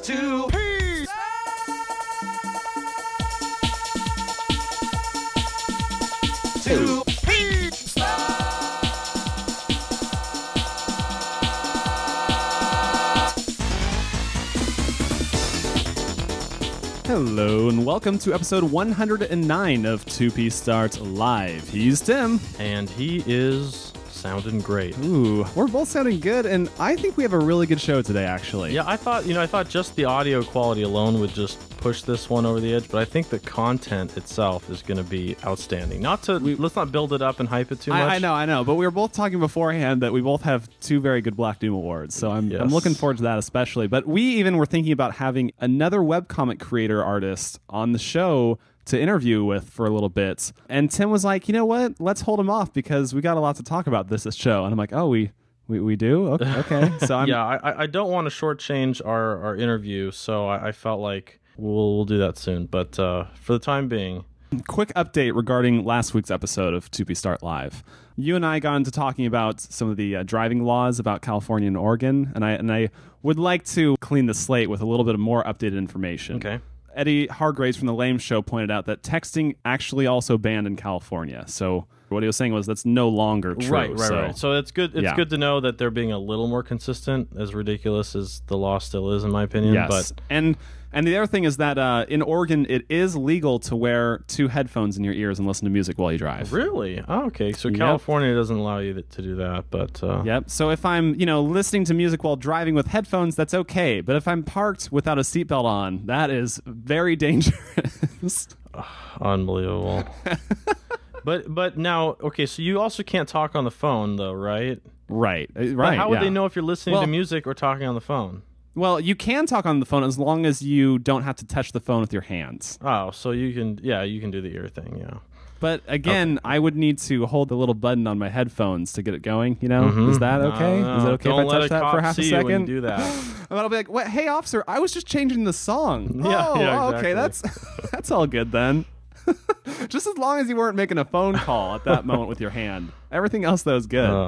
Two Peas. Two Peas. Hello and welcome to episode 109 of 2P Starts Live. He's Tim. And he is sounding great. Ooh, we're both sounding good, and I think we have a really good show today, actually. Yeah, I thought just the audio quality alone would just push this one over the edge, but I think the content itself is going to be outstanding. Let's not build it up and hype it too much. I know, but we were both talking beforehand that we both have two very good Black Doom awards, so I'm looking forward to that especially. But we even were thinking about having another webcomic creator artist on the show to interview with for a little bit. And Tim was like, you know what? Let's hold him off because we got a lot to talk about this show. And I'm like, oh, we do? Okay. So I don't want to shortchange our interview, so I felt like we'll do that soon. But for the time being, quick update regarding last week's episode of 2P Start Live. You and I got into talking about some of the driving laws about California and Oregon, and I would like to clean the slate with a little bit of more updated information. Okay. Eddie Hargraves from The Lame Show pointed out that texting actually also banned in California. So what he was saying was that's no longer true. Right. So it's good. It's good to know that they're being a little more consistent, as ridiculous as the law still is, in my opinion. Yes. But And the other thing is that in Oregon, it is legal to wear two headphones in your ears and listen to music while you drive. Really? Oh, okay. So California doesn't allow you to do that, but Yep. So if I'm, listening to music while driving with headphones, that's okay. But if I'm parked without a seatbelt on, that is very dangerous. Unbelievable. But now, okay, so you also can't talk on the phone, though, right? Right. But how would they know if you're listening to music or talking on the phone? Well, you can talk on the phone as long as you don't have to touch the phone with your hands. Oh, so you can do the ear thing, yeah. But again, I would need to hold the little button on my headphones to get it going, Is that okay? No. Is it okay if I touch that for half a second? When you do that. And I'll be like, "What? Hey, officer, I was just changing the song." Yeah, okay, that's all good then. Just as long as you weren't making a phone call at that moment with your hand. Everything else, though, is good.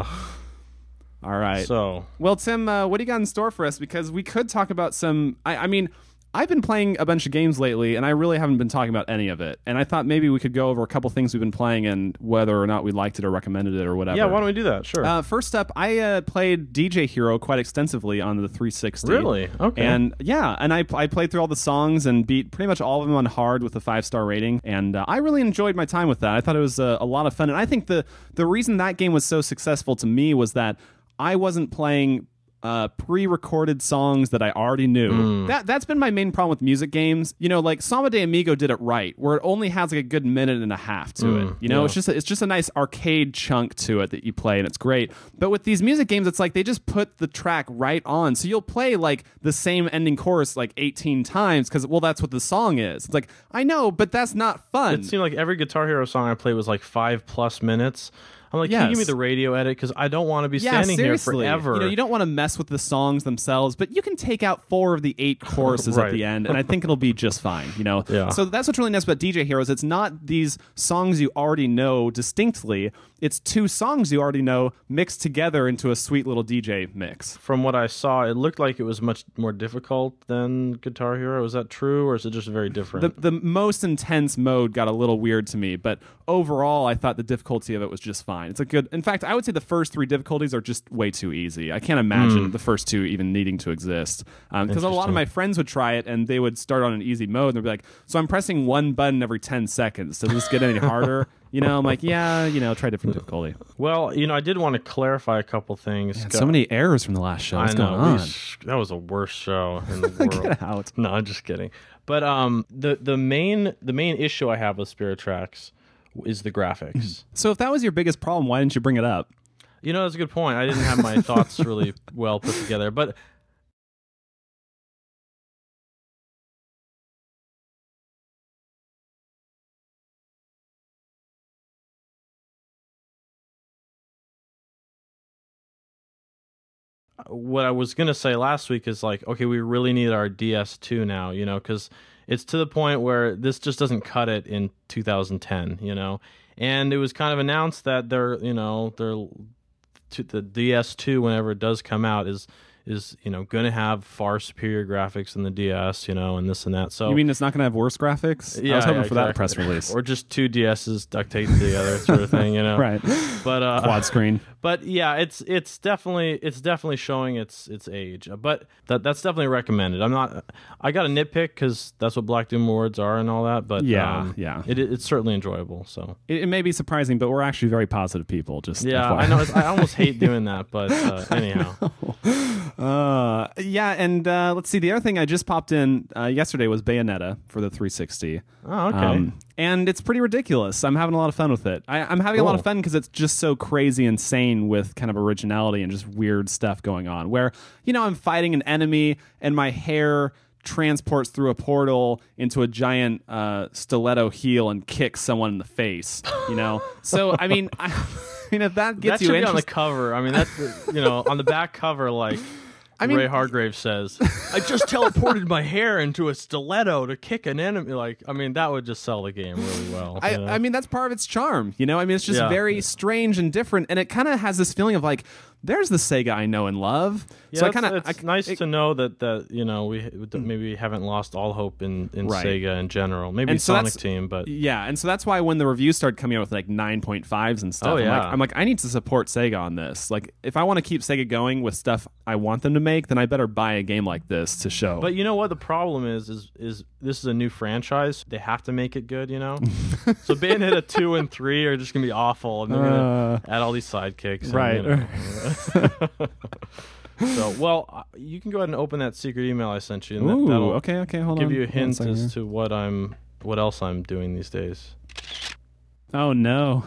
All right. So, well, Tim, what do you got in store for us? Because we could talk about some. I mean, I've been playing a bunch of games lately, and I really haven't been talking about any of it. And I thought maybe we could go over a couple things we've been playing and whether or not we liked it or recommended it or whatever. Yeah, why don't we do that? Sure. First up, I played DJ Hero quite extensively on the 360. Really? Okay. And I played through all the songs and beat pretty much all of them on hard with a 5-star rating. And I really enjoyed my time with that. I thought it was a lot of fun. And I think the reason that game was so successful to me was that I wasn't playing pre-recorded songs that I already knew. That's been my main problem with music games. Like Samba de Amigo did it right, where it only has like a good minute and a half to it. It's just a nice arcade chunk to it that you play, and it's great. But with these music games, it's like they just put the track right on, so you'll play like the same ending chorus like 18 times because that's what the song is. It's like I know, but that's not fun. It seemed like every Guitar Hero song I played was like 5+ minutes. I'm like, can you give me the radio edit? Because I don't want to be standing here forever. You don't want to mess with the songs themselves, but you can take out 4 of the 8 choruses at the end, and I think it'll be just fine. Yeah. So that's what's really nice about DJ Heroes. It's not these songs you already know distinctly. It's 2 songs you already know mixed together into a sweet little DJ mix. From what I saw, it looked like it was much more difficult than Guitar Hero. Is that true, or is it just very different? The most intense mode got a little weird to me, but overall, I thought the difficulty of it was just fine. It's a good. In fact, I would say the first 3 difficulties are just way too easy. I can't imagine the first 2 even needing to exist. Because a lot of my friends would try it and they would start on an easy mode and they'd be like, "So I'm pressing one button every 10 seconds. Does this get any harder?" I'm like, yeah, try different difficulty. Well, I did want to clarify a couple things. Man, so many errors from the last show. What's going on? That was the worst show in the world. Get out. No, I'm just kidding. But the main issue I have with Spirit Tracks is the graphics. So if that was your biggest problem, why didn't you bring it up? That's a good point. I didn't have my thoughts really well put together. But what I was going to say last week is like, okay, we really need our DS2 now, because it's to the point where this just doesn't cut it in 2010, and it was kind of announced that the DS2, whenever it does come out, is is going to have far superior graphics than the DS, and this and that. So You mean it's not going to have worse graphics? Yeah, I was hoping yeah, for that exactly. press release. or just two DSs duct taped together, sort of thing, Right. But Quad screen. But yeah, it's definitely showing its age. But that's definitely recommended. I got a nitpick because that's what Black Doom Awards are and all that. But Yeah. it's certainly enjoyable. So It may be surprising, but we're actually very positive people. Just yeah, FYI. I know. I almost hate doing that, but anyhow. Yeah, and let's see. The other thing I just popped in yesterday was Bayonetta for the 360. Oh, okay. And it's pretty ridiculous. I'm having a lot of fun with it. I'm having a lot of Cool. fun because it's just so crazy insane with kind of originality and just weird stuff going on. Where, I'm fighting an enemy and my hair transports through a portal into a giant stiletto heel and kicks someone in the face. So I mean, if that gets That you should be on the interested. cover. I mean, that's on the back cover, like Ray Hargrave says, "I just teleported my hair into a stiletto to kick an enemy." Like, I mean, that would just sell the game really well. I mean, that's part of its charm. I mean, it's just Yeah. very strange and different, and it kind of has this feeling of like, there's the Sega I know and love. Yeah, So it's nice to know that we maybe haven't lost all hope in Right. Sega in general. Maybe And so Sonic that's- Team, but Yeah, and so that's why when the reviews started coming out with like 9.5s and stuff, Oh, yeah. I'm like, I need to support Sega on this. Like, if I want to keep Sega going with stuff I want them to make, then I better buy a game like this to show. But you know what the problem is this is a new franchise. They have to make it good, So Bayonetta 2 and 3 are just gonna be awful, and they're gonna add all these sidekicks. And, Right. So, well, you can go ahead and open that secret email I sent you, and Ooh, that'll okay, hold on. give you a Hold on hint second here. as to what else I'm doing these days. Oh no!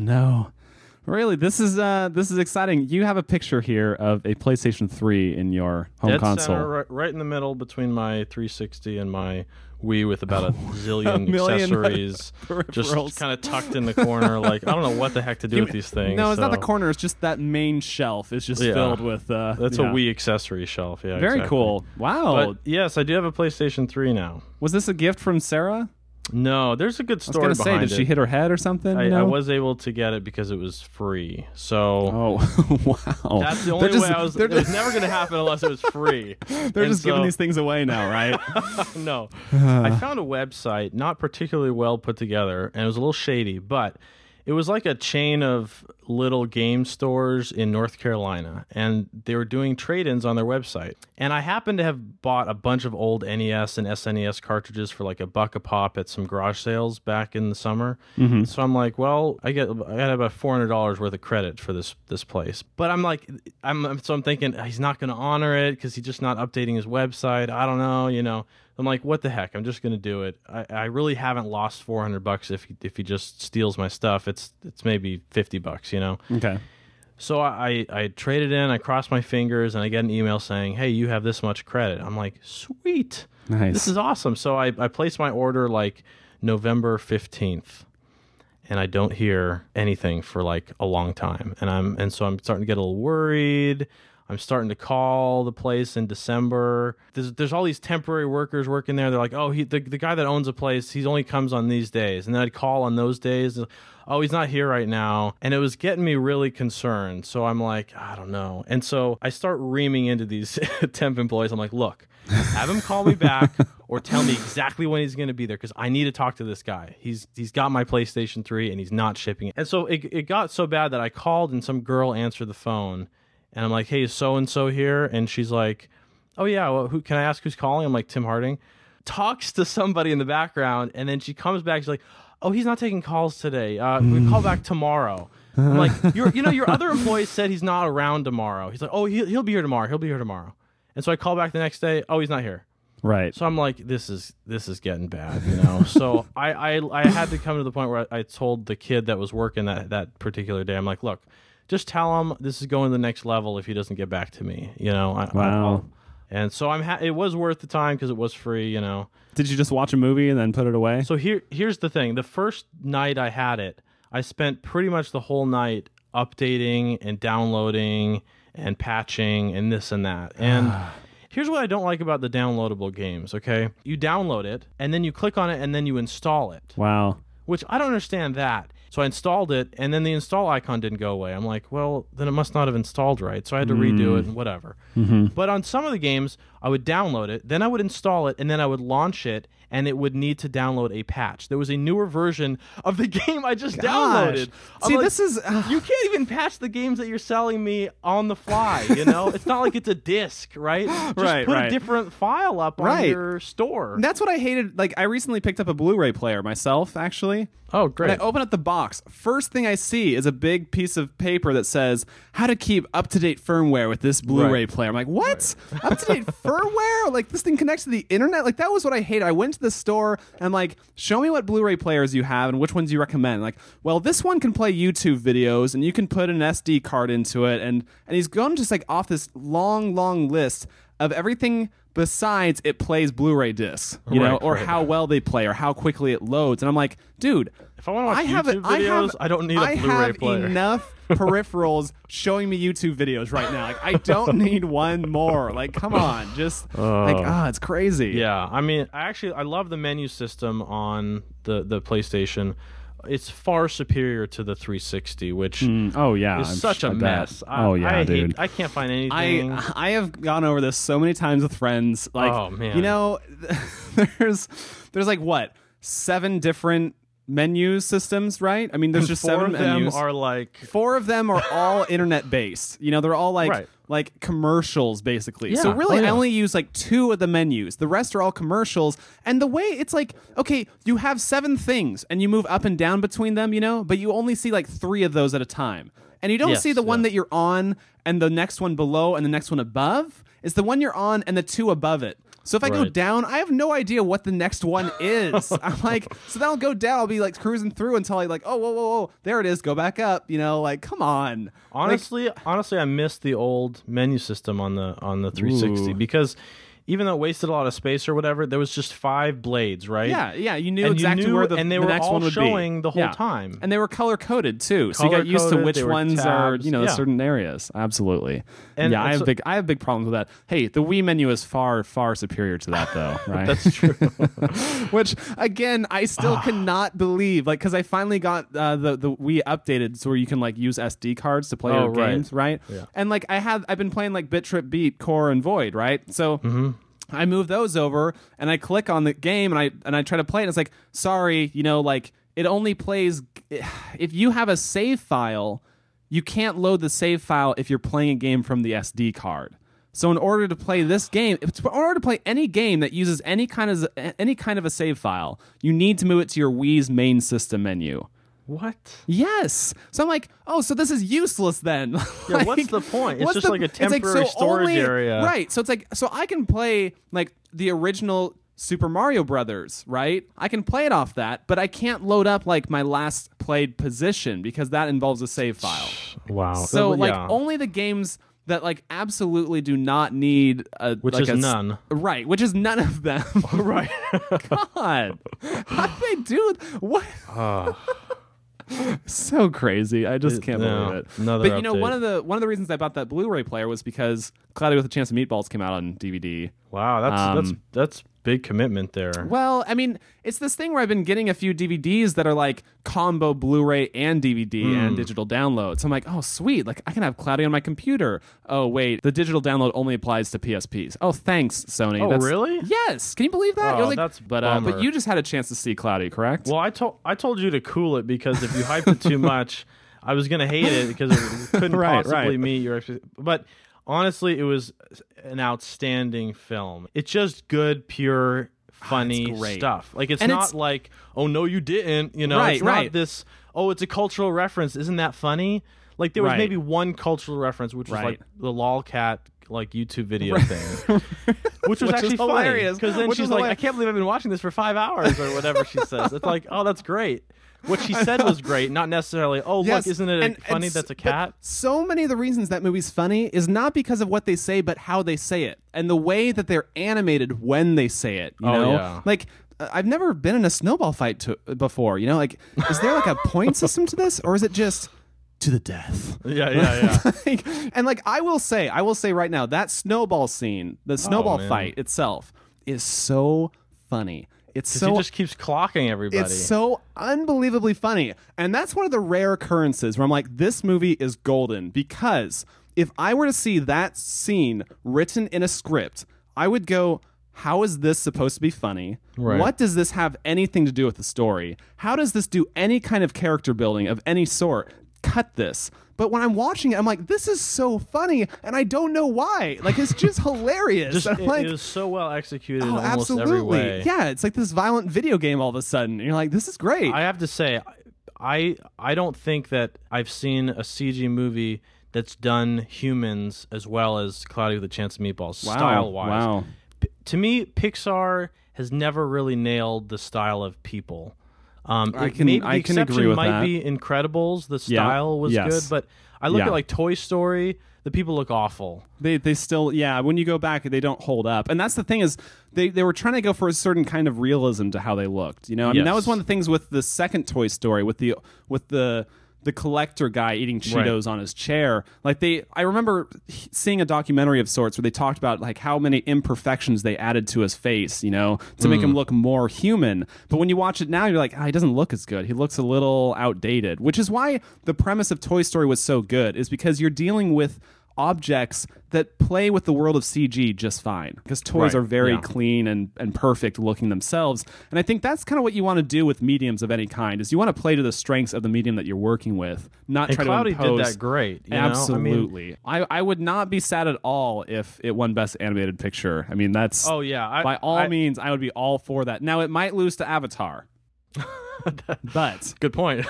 Really, this is exciting. You have a picture here of a PlayStation 3 in your home Dead console. center, right in the middle between my 360 and my Wii, with about a zillion A million accessories just peripherals. kind of tucked in the corner. Like, I don't know what the heck to do with these things. No, it's not the so- corner. It's just that main shelf. It's just Yeah. filled with. That's yeah. a Wii accessory shelf. Yeah, Very exactly. cool. Wow. But yes, I do have a PlayStation 3 now. Was this a gift from Sarah? No, there's a good I was story going to say, behind did she hit her head or something? I was able to get it because it was free. So Oh, wow. that's the only They're way just- I was. they're It was just- never going to happen unless it was free. They're And just giving so- these things away now, right? No. I found a website not particularly well put together, and it was a little shady, but it was like a chain of little game stores in North Carolina, and they were doing trade-ins on their website. And I happened to have bought a bunch of old NES and SNES cartridges for like $1 a pop at some garage sales back in the summer. So I'm like, well, I got about $400 worth of credit for this place. But I'm like, I'm thinking he's not going to honor it because he's just not updating his website. I don't know, I'm like, what the heck? I'm just gonna do it. I really haven't lost $400 if he just steals my stuff. It's maybe $50, Okay. So I traded in. I crossed my fingers, and I get an email saying, "Hey, you have this much credit." I'm like, sweet, Nice. this is awesome. So I placed my order like November 15th. And I don't hear anything for like a long time, and so I'm starting to get a little worried. I'm starting to call the place in December. There's all these temporary workers working there. They're like, oh, the guy that owns a place, he only comes on these days. And then I'd call on those days. Oh, he's not here right now. And it was getting me really concerned. So I'm like, I don't know. And so I start reaming into these temp employees. I'm like, look, have him call me back or tell me exactly when he's going to be there, because I need to talk to this guy. He's got my PlayStation 3 and he's not shipping it. And so it got so bad that I called and some girl answered the phone. And I'm like, hey, is so-and-so here? And she's like, oh, yeah, well, who can I ask who's calling? I'm like, Tim Harding. Talks to somebody in the background, and then she comes back. She's like, oh, he's not taking calls today. We call back tomorrow. I'm like, your other employee said he's not around tomorrow. He's like, oh, he'll be here tomorrow. He'll be here tomorrow. And so I call back the next day. Oh, he's not here. Right. So I'm like, this is getting bad, So I had to come to the point where I told the kid that was working that particular day, I'm like, look, just tell him this is going to the next level if he doesn't get back to me, Wow. And so it was worth the time because it was free, Did you just watch a movie and then put it away? So here's the thing. The first night I had it, I spent pretty much the whole night updating and downloading and patching and this and that. And here's what I don't like about the downloadable games, okay? You download it, and then you click on it, and then you install it. Wow. Which I don't understand that. So I installed it, and then the install icon didn't go away. I'm like, well, then it must not have installed right. So I had to redo it and whatever. But on some of the games, I would download it, then I would install it, and then I would launch it, and it would need to download a patch. There was a newer version of the game I just downloaded. See, like, this is... you can't even patch the games that you're selling me on the fly, you know? It's not like it's a disc, right? Just put a different file up on your store. That's what I hated. Like, I recently picked up a Blu-ray player myself, actually. Oh, great. And I open up the box. First thing I see is a big piece of paper that says, how to keep up-to-date firmware with this Blu-ray player. I'm like, what? Up-to-date firmware? Like, this thing connects to the internet? Like, that was what I hated. I went to the store and I'm like, show me what Blu-ray players you have and which ones you recommend. Like, well, this one can play YouTube videos and you can put an SD card into it. And he's going just like off this long, long list of everything besides it plays Blu-ray discs, you know, or how well they play or how quickly it loads. And I'm like, dude, if I want to watch YouTube videos, I don't need a Blu-ray player. I have enough peripherals showing me YouTube videos right now. Like, I don't need one more. Like, come on, just it's crazy. Yeah, I mean, I love the menu system on the PlayStation. It's far superior to the 360, which is such a mess. Dude. I can't find anything. I have gone over this so many times with friends. Like, oh, man. You know, there's like what, 7 different menu systems, right? I mean, there's just 7 menus. 4 of them are all internet based. You know, they're all like commercials basically. Yeah. So really I only use like 2 of the menus. The rest are all commercials. And the way it's like, okay, you have 7 things and you move up and down between them, you know, but you only see like 3 of those at a time. And you don't see the one that you're on and the next one below and the next one above. It's the one you're on and the 2 above it. So if I go down, I have no idea what the next one is. I'm like, so then I'll go down. I'll be like cruising through until I like, oh, whoa, there it is. Go back up. You know, like, come on. Honestly, I miss the old menu system on the 360 because even though it wasted a lot of space or whatever, there was just 5 blades, right? Yeah, you knew exactly where the next one would be. And they were all showing the whole time. And they were color-coded, too. So you got used to which ones are, you know, certain areas. Absolutely. And I have big problems with that. Hey, the Wii menu is far, far superior to that, though, right? That's true. Which, again, I still cannot believe, like, because I finally got the Wii updated so where you can, like, use SD cards to play your games, right? Yeah. And, like, I've been playing, like, Bit Trip Beat, Core, and Void, right? So... I move those over and I click on the game and I try to play it. And it's like, sorry, you know, like it only plays if you have a save file, you can't load the save file if you're playing a game from the SD card. So in order to play this game, in order to play any game that uses any kind of a save file, you need to move it to your Wii's main system menu. What? Yes. So I'm like, oh, so this is useless then. Yeah, like, what's the point? It's just like a temporary storage area. Right. So it's like, so I can play like the original Super Mario Brothers, right? I can play it off that, but I can't load up like my last played position because that involves a save file. Wow. So like only the games that like absolutely do not need none. Right, which is none of them. Right. God. How do they do what? So crazy. I just can't believe it. But you know, one of the reasons I bought that Blu-ray player was because Cloudy with a Chance of Meatballs came out on DVD. Wow, that's big commitment there. Well, I mean, it's this thing where I've been getting a few DVDs that are like combo Blu-ray and DVD and digital download. So I'm like, oh, sweet. Like I can have Cloudy on my computer. Oh, wait, the digital download only applies to PSPs. Oh, thanks, Sony. Oh, really? Yes. Can you believe that? Oh, that's bummer. But you just had a chance to see Cloudy, correct? Well, I told you to cool it because if you hyped it too much, I was going to hate it because it couldn't possibly meet your expectations. But honestly, it was an outstanding film. It's just good, pure, funny stuff. Like it's not like, oh no, you didn't. You know, it's not this. Oh, it's a cultural reference. Isn't that funny? Like there was maybe one cultural reference, which was like the lolcat like YouTube video thing, which was actually hilarious. Because then she's like, I can't believe I've been watching this for 5 hours or whatever she says. It's like, oh, that's great. What she said was great, not necessarily, oh, look, isn't it funny that's a cat? So many of the reasons that movie's funny is not because of what they say, but how they say it. And the way that they're animated when they say it, you know? Yeah. Like, I've never been in a snowball fight before, you know? Like, is there like a point system to this? Or is it just to the death? Yeah. And like, I will say right now, that snowball scene, the snowball fight itself is so funny. It's 'Cause so he just keeps clocking everybody. It's so unbelievably funny. And that's one of the rare occurrences where I'm like, this movie is golden, because if I were to see that scene written in a script, I would go, how is this supposed to be funny? Right. What does this have anything to do with the story? How does this do any kind of character building of any sort? Cut this. But when I'm watching it, I'm like, this is so funny, and I don't know why. Like, it's just hilarious. Just, And I'm like, it was so well executed in oh, almost absolutely. every way. Yeah, it's like this violent video game all of a sudden. And you're like, this is great. I have to say, I don't think that I've seen a CG movie that's done humans as well as Cloudy with a Chance of Meatballs, Wow. style-wise. Wow. To me, Pixar has never really nailed the style of people. I It can- maybe I the can agree exception with might that. be Incredibles. The Yeah. style was Yes. good, but I look Yeah. at like Toy Story. The people look awful. They still, yeah, when you go back, they don't hold up. And that's the thing, is they were trying to go for a certain kind of realism to how they looked. You know, I mean, that Yes. was one of the things with the second Toy Story, with the collector guy eating Cheetos on his chair. Like, I remember seeing a documentary of sorts where they talked about like how many imperfections they added to his face, you know, to make him look more human. But when you watch it now, you're like, he doesn't look as good. He looks a little outdated, which is why the premise of Toy Story was so good, is because you're dealing with objects that play with the world of CG just fine, because toys Right, are very yeah. clean and perfect looking themselves. And I think that's kind of what you want to do with mediums of any kind, is you want to play to the strengths of the medium that you're working with, not And try Cloudy to impose. did that great. You know? I mean, Absolutely. I would not be sad at all if it won Best Animated Picture. I mean, that's oh yeah. by all means, I would be all for that. Now, it might lose to Avatar. but Good point.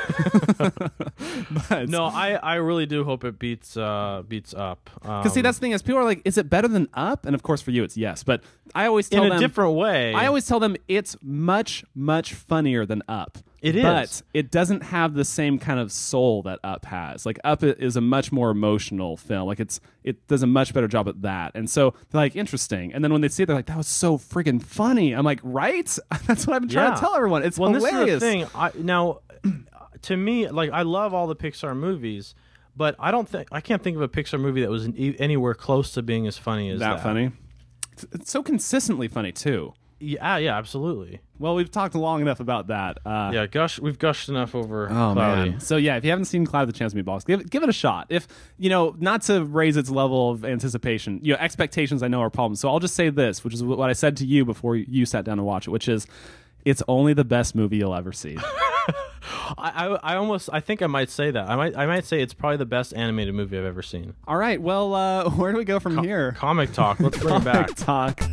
but No, I really do hope it beats up. because see, that's the thing, is people are like, is it better than Up? And of course for you it's yes, but I always tell in them a different way. I always tell them it's much, much funnier than Up. It is. But it doesn't have the same kind of soul that Up has. Like, Up is a much more emotional film. Like, it does a much better job at that. And so they're like, interesting. And then when they see it, they're like, that was so friggin' funny. I'm like, right? That's what I've been trying to tell everyone. It's hilarious. This is the thing. Now, to me, like, I love all the Pixar movies, but I can't think of a Pixar movie that was anywhere close to being as funny as that. funny. It's so consistently funny too. Yeah, absolutely. Well, we've talked long enough about that. Yeah, we've gushed enough over Oh Cloudy. man! So yeah, if you haven't seen Cloud with a Chance of Meatballs, give it a shot. If not to raise its level of anticipation, expectations I know are problems. So I'll just say this, which is what I said to you before you sat down to watch it, which is, it's only the best movie you'll ever see. I think I might say that. I might say it's probably the best animated movie I've ever seen. All right, well, where do we go from here? Comic talk. Let's bring it back. Comic talk.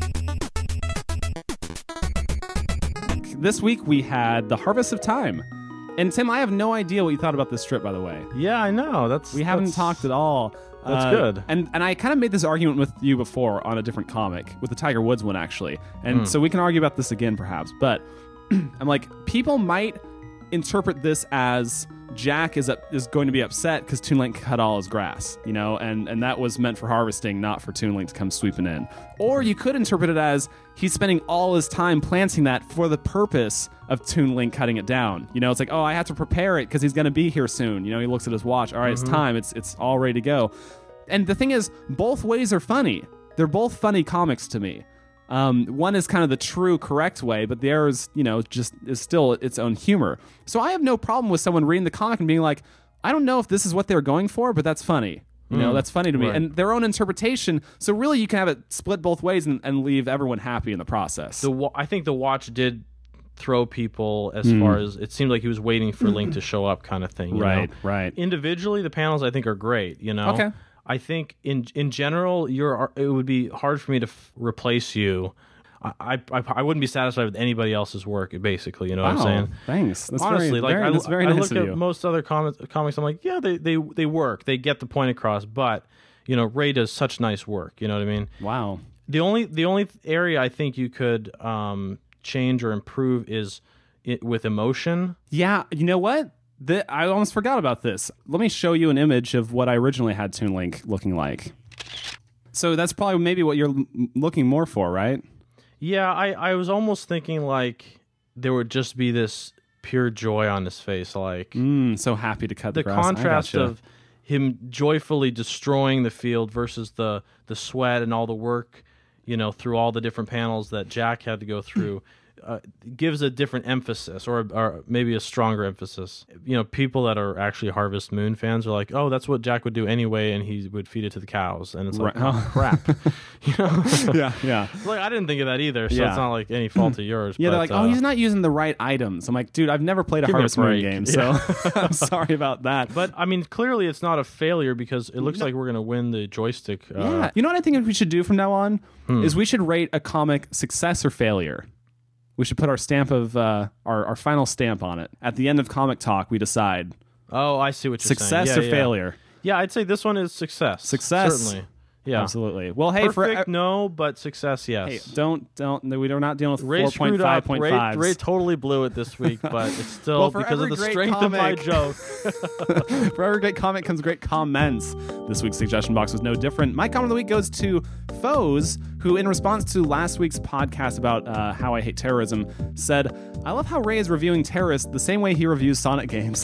This week we had The Harvest of Time. And Tim, I have no idea what you thought about this strip, by the way. Yeah, I know. We haven't talked at all. That's good. And I kind of made this argument with you before on a different comic, with the Tiger Woods one, actually. And so we can argue about this again, perhaps. But I'm like, people might interpret this as Jack is going to be upset because Toon Link cut all his grass, and that was meant for harvesting, not for Toon Link to come sweeping in. Or you could interpret it as he's spending all his time planting that for the purpose of Toon Link cutting it down. It's like, oh, I have to prepare it because he's going to be here soon. He looks at his watch. All right, it's time. It's all ready to go. And the thing is, both ways are funny. They're both funny comics to me. One is kind of the true, correct way, but the other is, just is still its own humor. So I have no problem with someone reading the comic and being like, I don't know if this is what they're going for, but that's funny. That's funny to me. Right. And their own interpretation. So really, you can have it split both ways and leave everyone happy in the process. I think the watch did throw people as far as it seemed like he was waiting for Link to show up, kind of thing. you know? Right. Individually, the panels I think are great. Okay. I think in general, it would be hard for me to replace you. I wouldn't be satisfied with anybody else's work, basically. You know what I'm saying? Thanks. That's Honestly, that's very I nice look of at you. most other comics. I'm like, yeah, they work. They get the point across. But Ray does such nice work. You know what I mean? Wow. The only area I think you could change or improve is with emotion. Yeah, you know what? I almost forgot about this. Let me show you an image of what I originally had Toon Link looking like. So that's probably maybe what you're looking more for, right? Yeah, I was almost thinking like there would just be this pure joy on his face, like So happy to cut the the grass. contrast I gotcha. of him joyfully destroying the field versus the sweat and all the work, through all the different panels that Jack had to go through. gives a different emphasis, or maybe a stronger emphasis. People that are actually Harvest Moon fans are like, oh, that's what Jack would do anyway, and he would feed it to the cows, and it's like, oh crap. Yeah. Like, I didn't think of that either, so Yeah. it's not like any fault of yours. Yeah, but, they're like, oh, he's not using the right items. I'm like, dude, I've never played a Give me a Harvest Moon break. game, so I'm sorry about that. But I mean, clearly it's not a failure because it looks like we're gonna win the joystick. Yeah. You know what I think we should do from now on is we should rate a comic success or failure. We should put our stamp of our final stamp on it. At the end of Comic Talk, we decide Oh, I see what you're saying. success Yeah, or yeah. failure. Yeah, I'd say this one is success. Success. Certainly. Yeah. Absolutely. Well, hey, Perfect, no, but success, yes. hey, don't. We're not dealing with Ray screwed up. 4.5.5s. Ray totally blew it this week, but it's still Well, for because of every the great strength of my comic- joke. For every great comic comes great comments. This week's suggestion box was no different. My comment of the week goes to Foes, who, in response to last week's podcast about how I hate terrorism, said, I love how Ray is reviewing terrorists the same way he reviews Sonic games.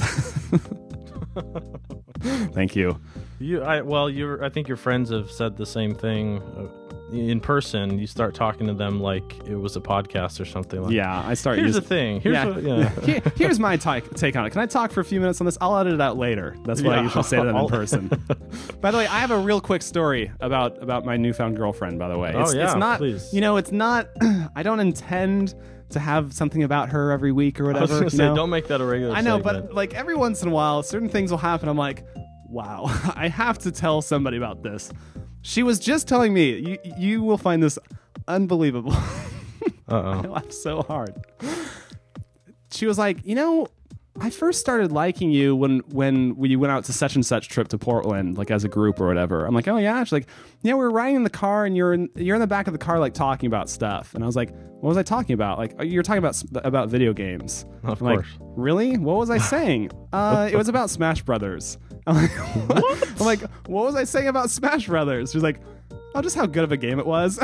Thank you. I think your friends have said the same thing in person. You start talking to them like it was a podcast or something. Like, Yeah, I start here's using... the thing. Here's my take on it. Can I talk for a few minutes on this? I'll edit it out later. That's what I Yeah. usually say to them in person. By the way, I have a real quick story about my newfound girlfriend, by the way. It's not, please. it's not, I don't intend to have something about her every week or I was whatever. going to say, don't make that a regular I know, segment. but like every once in a while, certain things will happen. I'm like, wow, I have to tell somebody about this. She was just telling me, you will find this unbelievable. Uh-oh. I laughed so hard. She was like, I first started liking you when we went out to such and such trip to Portland, like as a group or whatever. I'm like, oh yeah. She's like, yeah, we were riding in the car and you're in the back of the car, like talking about stuff. And I was like, what was I talking about? Like, you're talking about video games. Of I'm course. Like, really? What was I saying? It was about Smash Brothers. I'm like, what? I'm like, what was I saying about Smash Brothers? She's like, oh, just how good of a game it was.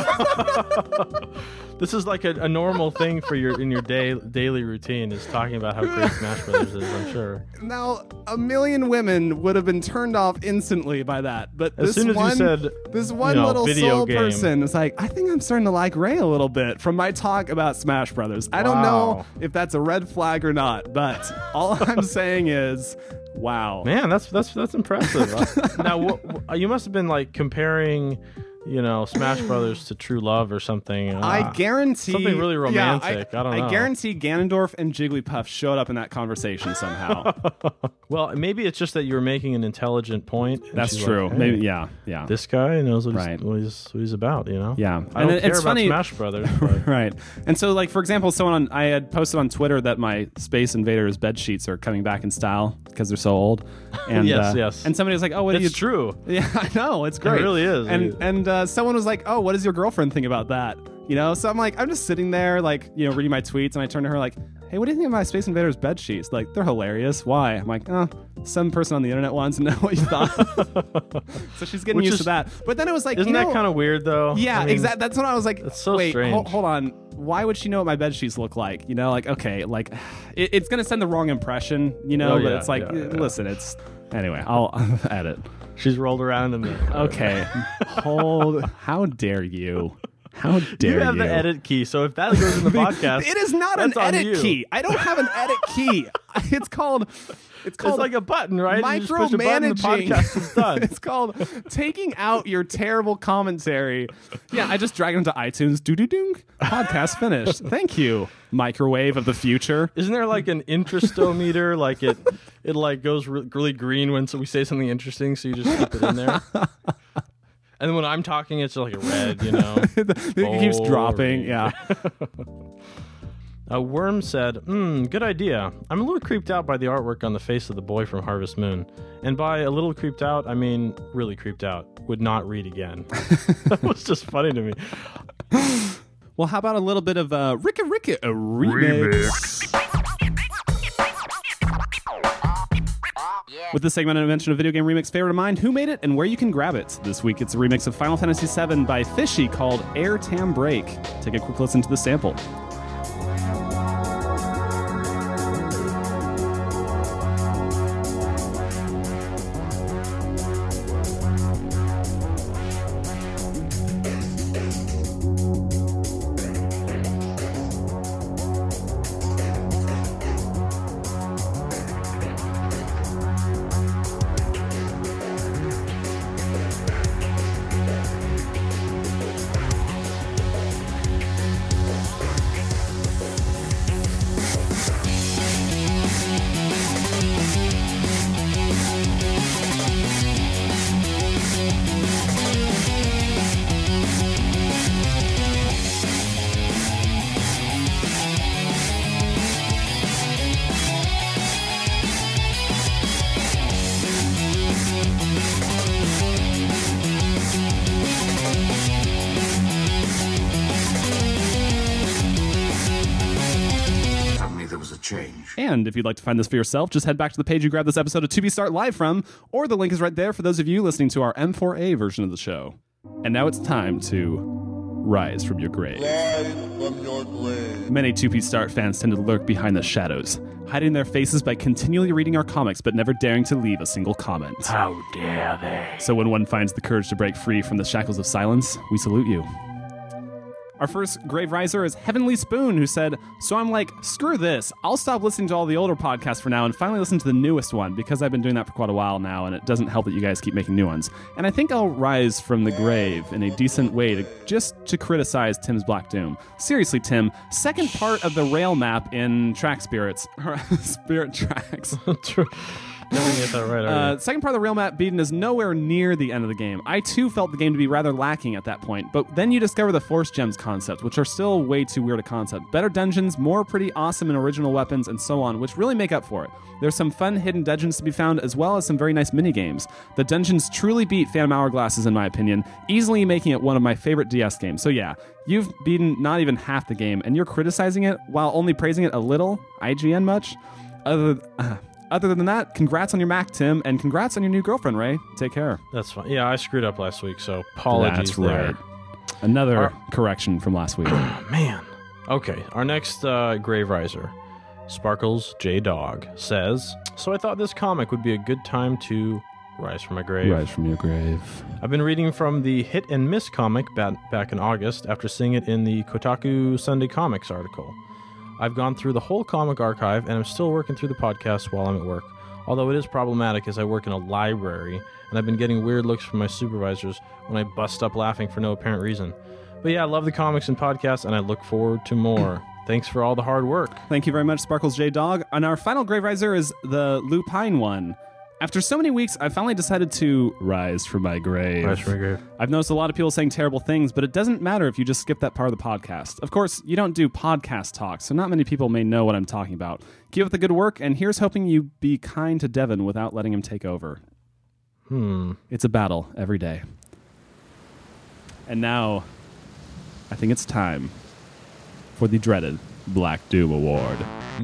This is like a normal thing for in your daily routine is talking about how great Smash Brothers is, I'm sure. Now, a million women would have been turned off instantly by that. But As soon as you said, this one little video soul game. person is like, I think I'm starting to like Ray a little bit from my talk about Smash Brothers. I don't know Wow. if that's a red flag or not, but all I'm saying is, wow. Man, that's impressive. Now, you must have been like comparing, Smash Brothers to True Love or something. I guarantee something really romantic. Yeah, I don't know. I guarantee Ganondorf and Jigglypuff showed up in that conversation somehow. Well, maybe it's just that you were making an intelligent point. and That's she's true. like, hey, Maybe, yeah. This guy knows what, Right. what he's about, Yeah. I don't And care it's about funny- Smash Brothers, but Right. And so, like, for example, I had posted on Twitter that my Space Invaders bed sheets are coming back in style because they're so old. And, Yes. And somebody was like, oh, what do you... it's true. Yeah, I know. It's great. really is. And someone was like, oh, what does your girlfriend think about that? So I'm like, I'm just sitting there, like, reading my tweets, and I turn to her like, hey, what do you think of my Space Invaders bed sheets? Like, they're hilarious. Why? I'm like, oh, some person on the internet wants to know what you thought. So she's getting Which used is- to that. But then it was like, Isn't that kind of weird, though? yeah, I mean, exactly. That's what I was like. It's so wait, strange. Hold on. Why would she know what my bed sheets look like? Like, okay, like it's gonna send the wrong impression, Oh, but yeah, it's like, yeah. listen, it's anyway. I'll edit. She's rolled around in the... Okay, hold. How dare you? How dare you? You have the edit key, so if that goes in the podcast, It is not an that's on edit you. key. I don't have an edit key. It's called It's like a button, right? You just push a button, the micromanaging. podcast is done. It's called taking out your terrible commentary. Yeah, I just drag it into iTunes. Doo-doo-doo. Podcast finished. Thank you, microwave of the future. Isn't there like an interestometer? Like it like goes really green when we say something interesting, so you just keep it in there. And then when I'm talking, it's like a red, It keeps dropping. Boring. Yeah. Worm said, good idea. I'm a little creeped out by the artwork on the face of the boy from Harvest Moon. And by a little creeped out, I mean really creeped out. Would not read again. That was just funny to me. Well, how about a little bit of Ricka Ricka a remix? With this segment, I mention a video game remix favorite of mine, who made it, and where you can grab it. This week, it's a remix of Final Fantasy VII by Fishy called Air Tam Break. Take a quick listen to the sample. change. And if you'd like to find this for yourself, just head back to the page you grabbed this episode of To Be Start live from, or the link is right there for those of you listening to our M4A version of the show. And now it's time to rise from your grave. Rise from your grave. Many 2P Start fans tend to lurk behind the shadows, hiding their faces by continually reading our comics but never daring to leave a single comment. How dare they? So when one finds the courage to break free from the shackles of silence, we salute you. Our first Grave Riser is Heavenly Spoon, who said, "So I'm like, screw this. I'll stop listening to all the older podcasts for now and finally listen to the newest one because I've been doing that for quite a while now and it doesn't help that you guys keep making new ones. And I think I'll rise from the grave in a decent way to criticize Tim's Black Doom. Seriously, Tim, second part of the rail map in Track Spirits, or Spirit Tracks. Never get that right, are you? Second part of the rail map beaten is nowhere near the end of the game. I too felt the game to be rather lacking at that point, but then you discover the Force Gems concept, which are still way too weird a concept. Better dungeons, more pretty awesome and original weapons, and so on, which really make up for it. There's some fun hidden dungeons to be found, as well as some very nice minigames. The dungeons truly beat Phantom Hourglasses, in my opinion, easily making it one of my favorite DS games. So yeah, you've beaten not even half the game, and you're criticizing it while only praising it a little? IGN much? Other than that, congrats on your Mac, Tim, and congrats on your new girlfriend, Ray. Take care. That's fine. Yeah, I screwed up last week, so apologies That's right. there. Another correction from last week. Man. Okay, our next Grave Riser, Sparkles J Dog, says, "So I thought this comic would be a good time to rise from my grave. Rise from your grave. I've been reading from the Hit and Miss comic back in August after seeing it in the Kotaku Sunday Comics article. I've gone through the whole comic archive, and I'm still working through the podcast while I'm at work. Although it is problematic as I work in a library, and I've been getting weird looks from my supervisors when I bust up laughing for no apparent reason. But yeah, I love the comics and podcasts, and I look forward to more. Thanks for all the hard work." Thank you very much, Sparkles J Dog. And our final Grave Riser is the Lupine one. After so many weeks, I finally decided to rise from my grave. Rise from my grave. I've noticed a lot of people saying terrible things, but it doesn't matter if you just skip that part of the podcast. Of course, you don't do podcast talk, so not many people may know what I'm talking about. Keep up the good work, and here's hoping you be kind to Devin without letting him take over. It's a battle every day. And now, I think it's time for the dreaded Black Doom Award.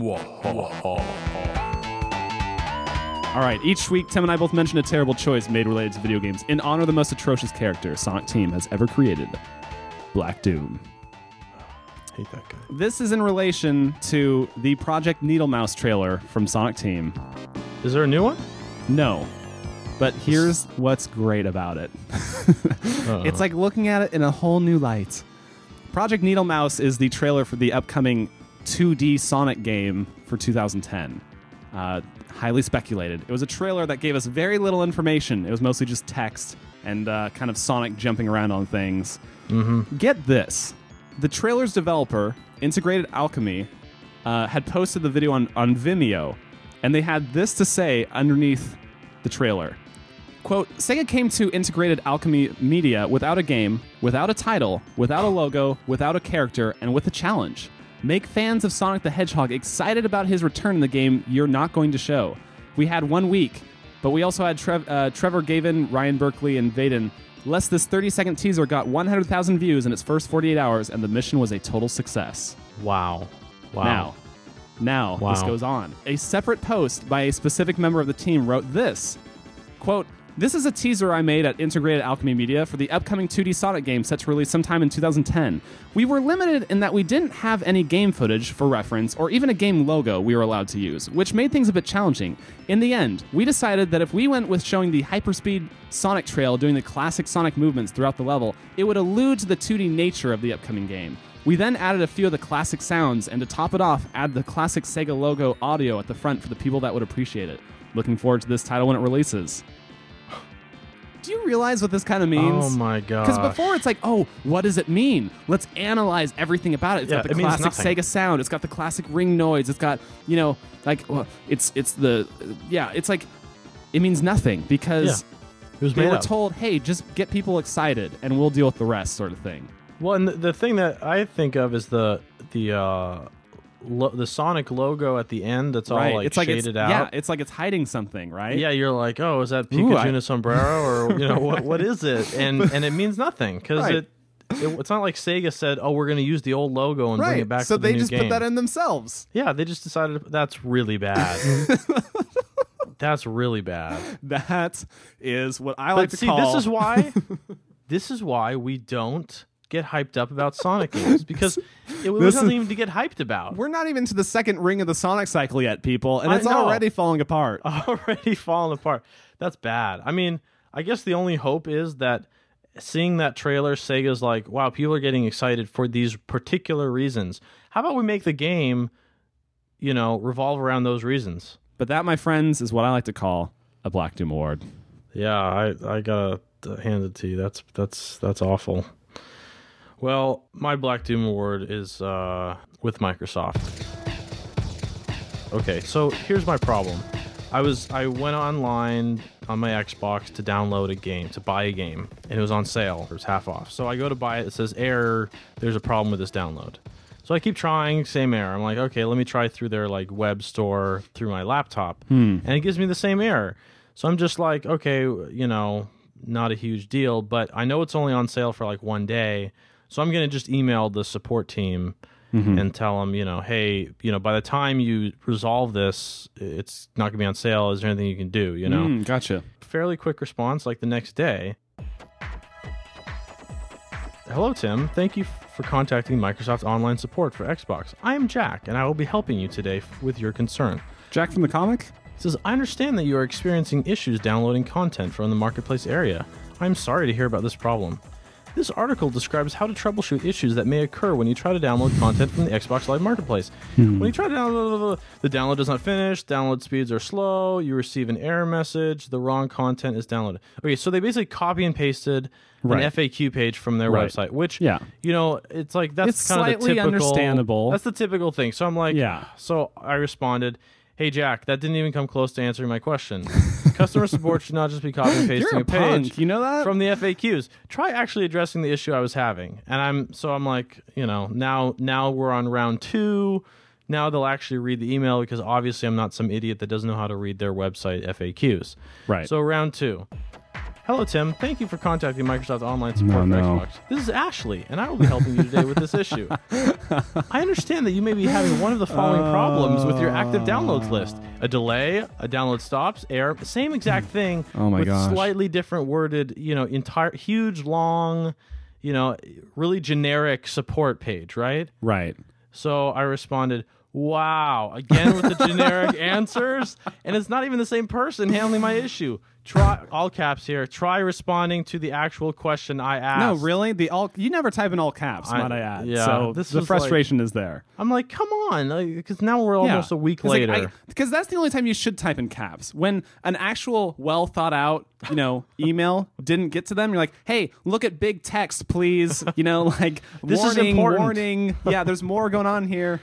All right, each week, Tim and I both mention a terrible choice made related to video games in honor of the most atrocious character Sonic Team has ever created, Black Doom. Hate that guy. This is in relation to the Project Needle Mouse trailer from Sonic Team. Is there a new one? No, but here's what's great about it. It's like looking at it in a whole new light. Project Needle Mouse is the trailer for the upcoming 2D Sonic game for 2010. Highly speculated. It was a trailer that gave us very little information. It was mostly just text and kind of Sonic jumping around on things. Mm-hmm. Get this. The trailer's developer, Integrated Alchemy, had posted the video on Vimeo, and they had this to say underneath the trailer. Quote, "Sega came to Integrated Alchemy Media without a game, without a title, without a logo, without a character, and with a challenge. Make fans of Sonic the Hedgehog excited about his return in the game you're not going to show. We had 1 week, but we also had Trevor Gavin, Ryan Berkeley, and Vaden. Less this 30-second teaser got 100,000 views in its first 48 hours, and the mission was a total success." Wow. Now, this goes on. A separate post by a specific member of the team wrote this, quote, "This is a teaser I made at Integrated Alchemy Media for the upcoming 2D Sonic game set to release sometime in 2010. We were limited in that we didn't have any game footage for reference or even a game logo we were allowed to use, which made things a bit challenging. In the end, we decided that if we went with showing the hyperspeed Sonic trail doing the classic Sonic movements throughout the level, it would allude to the 2D nature of the upcoming game. We then added a few of the classic sounds, and to top it off, add the classic Sega logo audio at the front for the people that would appreciate it. Looking forward to this title when it releases." Do you realize what this kind of means? Oh my god! Because before it's like, oh, what does it mean? Let's analyze everything about it. It's got the classic Sega sound. It's got the classic ring noise. It's got, it's like, it means nothing because they were told, hey, just get people excited and we'll deal with the rest, sort of thing. Well, and the thing that I think of is the Sonic logo at the end that's all like it's shaded out. Yeah, it's like it's hiding something, right? Yeah, you're like, oh, is that Pikachu in a sombrero or what is it? And it means nothing because It's not like Sega said, "Oh, we're going to use the old logo and bring it back So to the they new just game." put that in themselves. Yeah, they just decided that's really bad. That's really bad. That is what I like to See, call. this is why we don't get hyped up about Sonic games, because it was This nothing is- even to get hyped about. We're not even to the second ring of the Sonic cycle yet, people, and I it's know. already falling apart. Already falling apart. That's bad. I mean, I guess the only hope is that seeing that trailer, Sega's like, wow, people are getting excited for these particular reasons. How about we make the game, revolve around those reasons? But that, my friends, is what I like to call a Black Doom Award. Yeah, I gotta hand it to you. That's awful. Well, my Black Doom Award is with Microsoft. Okay, so here's my problem. I went online on my Xbox to download a game, to buy a game, and it was on sale. It was half off. So I go to buy it. It says error. There's a problem with this download. So I keep trying, same error. I'm like, okay, let me try through their web store through my laptop, and it gives me the same error. So I'm just like, okay, not a huge deal, but I know it's only on sale for 1 day. So I'm going to just email the support team and tell them, hey, by the time you resolve this, it's not going to be on sale. Is there anything you can do, Gotcha. Fairly quick response, the next day. Hello, Tim. Thank you for contacting Microsoft Online Support for Xbox. I am Jack, and I will be helping you today with your concern. Jack from the comic? It says, I understand that you are experiencing issues downloading content from the marketplace area. I'm sorry to hear about this problem. This article describes how to troubleshoot issues that may occur when you try to download content from the Xbox Live Marketplace. When you try to download, the download does not finish, download speeds are slow, you receive an error message, the wrong content is downloaded. Okay, so they basically copy and pasted an FAQ page from their website, which, Yeah. it's like, that's It's kind of the slightly typical... understandable. That's the typical thing. So I'm like, Yeah. So I responded, hey, Jack, that didn't even come close to answering my question. Customer support should not just be copy and pasting You're a page punk, you know that? from the FAQs. Try actually addressing the issue I was having. And I'm like, now we're on round 2. Now they'll actually read the email, because obviously I'm not some idiot that doesn't know how to read their website FAQs. Right. So round 2. Hello, Tim. Thank you for contacting Microsoft Online Support for Xbox. This is Ashley, and I will be helping you today with this issue. I understand that you may be having one of the following problems with your active downloads list. A delay, a download stops, error, same exact thing with gosh. slightly different worded, entire, huge, long, really generic support page, right? Right. So I responded, wow, again with the generic answers, and it's not even the same person handling my issue. Try, all caps here, try responding to the actual question I asked. No, really? You never type in all caps, might I add. yeah, So this the was frustration is there. I'm like, come on, because now we're almost a week later. Because that's the only time you should type in caps. When an actual well thought out, email didn't get to them, you're like, hey, look at big text, please. This is warning, important. warning. Yeah, there's more going on here.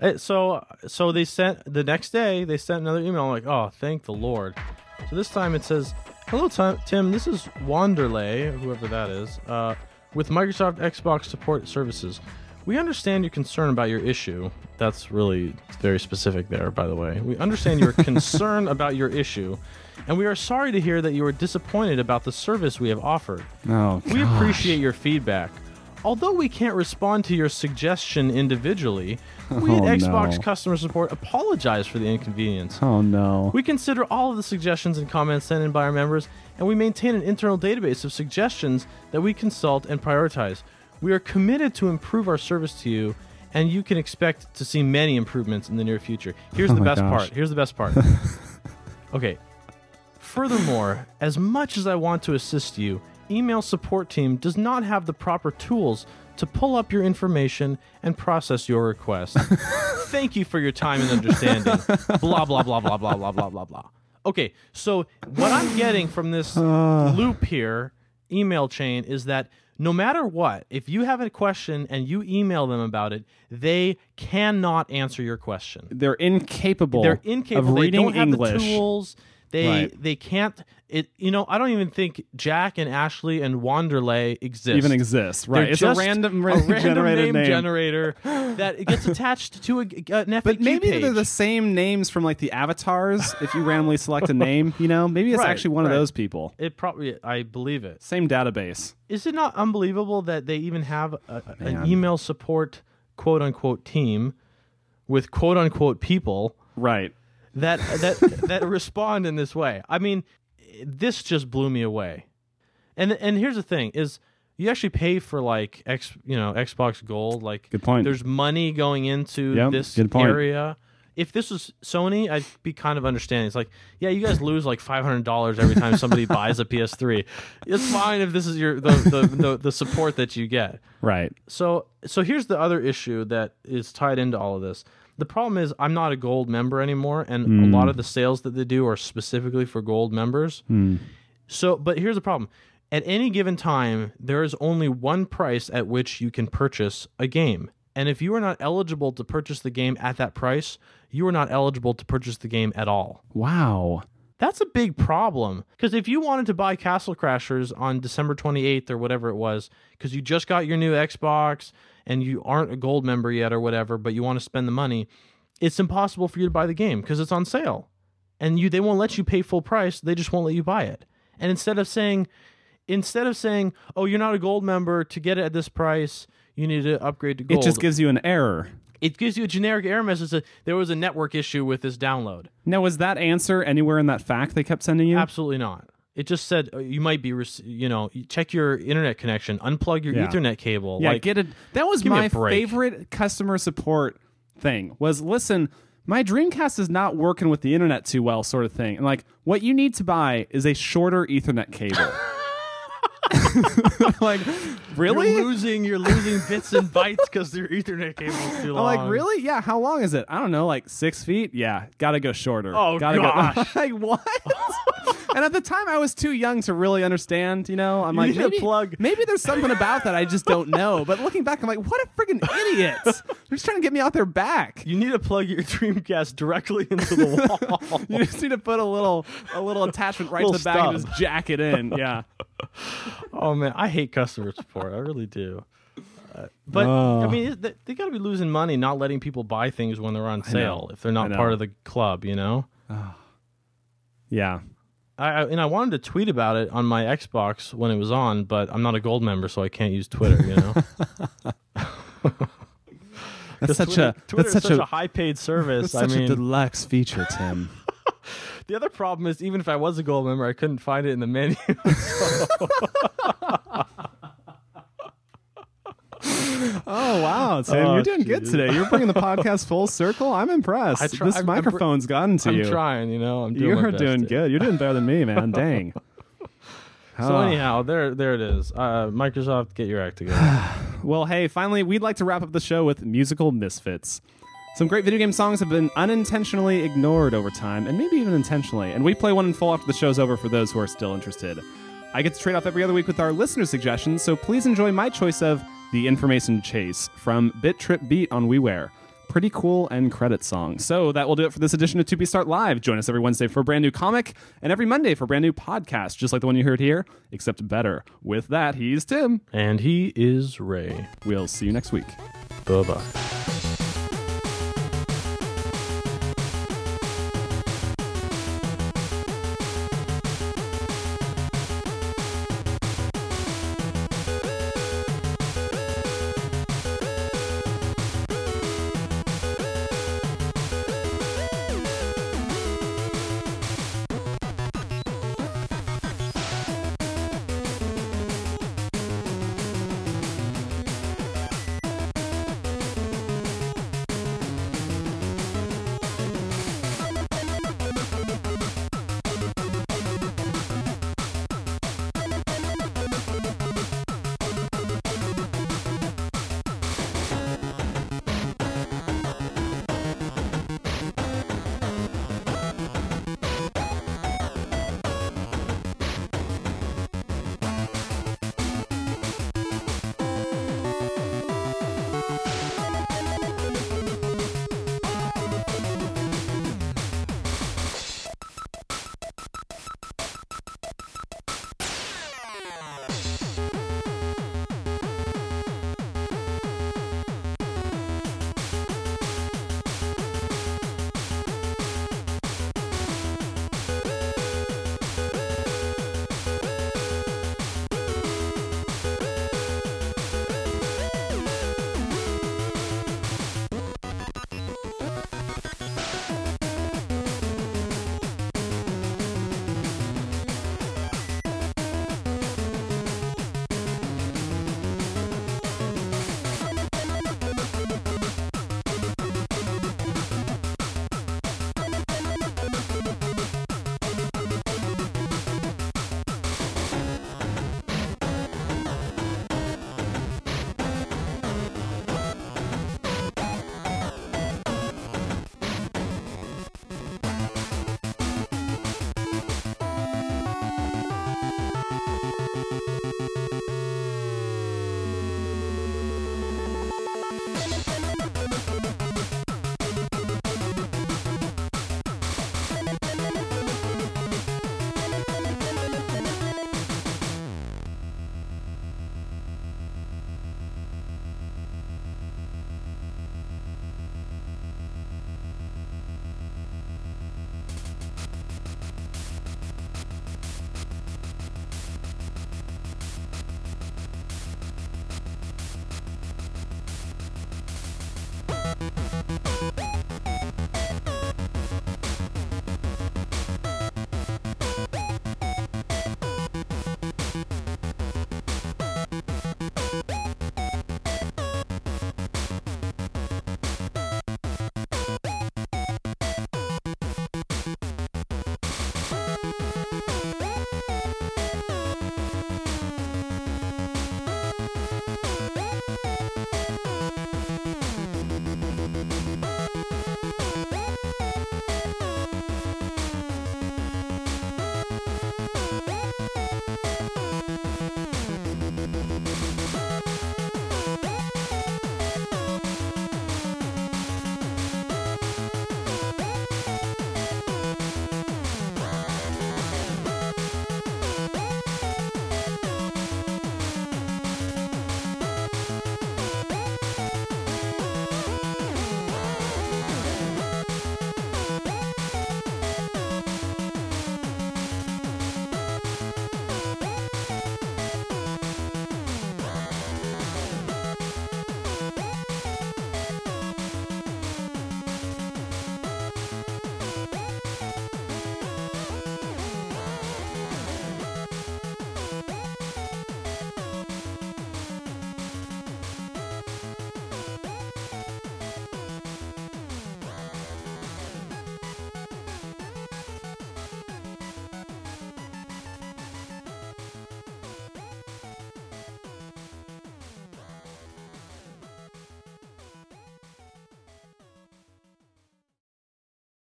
So they sent, the next day, they sent another email. I'm like, oh, thank the Lord. So this time it says, hello, Tim, this is Wanderley, whoever that is, with Microsoft Xbox Support Services. We understand your concern about your issue. That's really very specific there, by the way. We understand your concern about your issue, and we are sorry to hear that you are disappointed about the service we have offered. Oh, We appreciate your feedback. Although we can't respond to your suggestion individually, we at Xbox no. Customer Support apologize for the inconvenience. Oh, no. We consider all of the suggestions and comments sent in by our members, and we maintain an internal database of suggestions that we consult and prioritize. We are committed to improve our service to you, and you can expect to see many improvements in the near future. Here's the best part. Here's the best part. Okay. Furthermore, as much as I want to assist you, email support team does not have the proper tools to pull up your information and process your request. Thank you for your time and understanding. Blah, blah, blah, blah, blah, blah, blah, blah, blah. Okay, so what I'm getting from this loop here, email chain, is that no matter what, if you have a question and you email them about it, they cannot answer your question. They're incapable They're incapable. of reading they don't have English. the tools. They can't. I don't even think Jack and Ashley and Wanderlei exist. Even exist, right? They're It's just a random name generated name. generator that gets attached to an FAQ But maybe page. they're the same names from like the avatars. If you randomly select a name, maybe it's Right, actually one of right. those people. It probably, I believe it. Same database. Is it not unbelievable that they even have an Man. email support quote unquote team with quote unquote people Right. that respond in this way? I mean, this just blew me away. And here's the thing: is you actually pay for like Xbox Gold. Like, Good point. There's money going into Yep, this good point. area. If this was Sony, I'd be kind of understanding. It's like, yeah, you guys lose like $500 every time somebody buys a PS3. It's fine if this is the support that you get. Right. So here's the other issue that is tied into all of this. The problem is I'm not a gold member anymore, and a lot of the sales that they do are specifically for gold members. So, but here's the problem. At any given time, there is only one price at which you can purchase a game. And if you are not eligible to purchase the game at that price, you are not eligible to purchase the game at all. Wow. That's a big problem. Because if you wanted to buy Castle Crashers on December 28th or whatever it was, because you just got your new Xbox and you aren't a gold member yet or whatever, but you want to spend the money, it's impossible for you to buy the game because it's on sale. And they won't let you pay full price. They just won't let you buy it. And instead of saying, oh, you're not a gold member, to get it at this price, you need to upgrade to gold. It just gives you an error. It gives you a generic error message that there was a network issue with this download. Now, was that answer anywhere in that fact they kept sending you? Absolutely not. It just said you might be, you check your internet connection, unplug your Yeah. Ethernet cable. Yeah, like, get it. That was give me my a break. favorite customer support thing. Was listen, my Dreamcast is not working with the internet too well, sort of thing. And like, what you need to buy is a shorter Ethernet cable. Like, really? You're losing bits and bytes because your Ethernet cable is too I'm long. like, really? Yeah. How long is it? I don't know, like 6 feet. Yeah, gotta go shorter. Oh, gotta gosh. Go. Like, what? And at the time, I was too young to really understand. I'm like, need to maybe there's something about that I just don't know. But looking back, I'm like, what a freaking idiot! They're just trying to get me out their back. You need to plug your Dreamcast directly into the wall. You just need to put a little attachment right to Little the back and stub. just jack it in. Yeah. Oh man, I hate customer support. I really do. But Oh. I mean, they got to be losing money not letting people buy things when they're on sale if they're not know. part of the club. Yeah. I wanted to tweet about it on my Xbox when it was on, but I'm not a gold member, so I can't use Twitter. That's such Twitter that's is such a high paid service. such a deluxe feature, Tim. The other problem is, even if I was a gold member, I couldn't find it in the menu. Oh wow, Tim, Oh, you're doing good geez. today. You're bringing the podcast full circle. I'm impressed. This microphone's gotten to I'm you. trying, I'm doing my You're best doing here. good. You're doing better than me, man. Dang. So Oh. anyhow, there it is. Microsoft, get your act together. Well, hey, finally, we'd like to wrap up the show with musical misfits. Some great video game songs have been unintentionally ignored over time, and maybe even intentionally, and we play one in full after the show's over for those who are still interested. I get to trade off every other week with our listener suggestions, so please enjoy my choice of The Information Chase from Bit Trip Beat on WiiWare. Pretty cool end credit song. So that will do it for this edition of 2B Start Live. Join us every Wednesday for a brand new comic, and every Monday for a brand new podcast, just like the one you heard here, except better. With that, he's Tim. And he is Ray. We'll see you next week. Bye-bye.